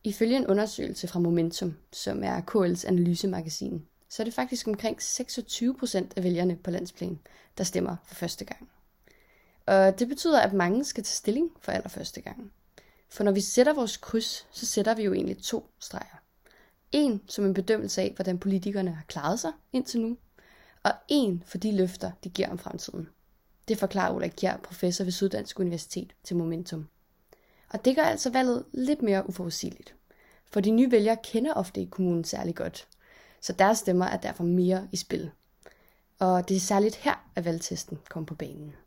Ifølge en undersøgelse fra Momentum, som er KL's analysemagasin, så er det faktisk omkring 26% af vælgerne på landsplan, der stemmer for første gang. Og det betyder, at mange skal tage stilling for allerførste gang. For når vi sætter vores kryds, så sætter vi jo egentlig 2 streger. En som en bedømmelse af, hvordan politikerne har klaret sig indtil nu, og en for de løfter, de giver om fremtiden. Det forklarer Ulrik Kjær, professor ved Syddansk Universitet, til Momentum. Og det gør altså valget lidt mere uforudsigeligt. For de nye vælgere kender ofte ikke kommunen særlig godt, så deres stemmer er derfor mere i spil. Og det er særligt her, at valgtesten kommer på banen.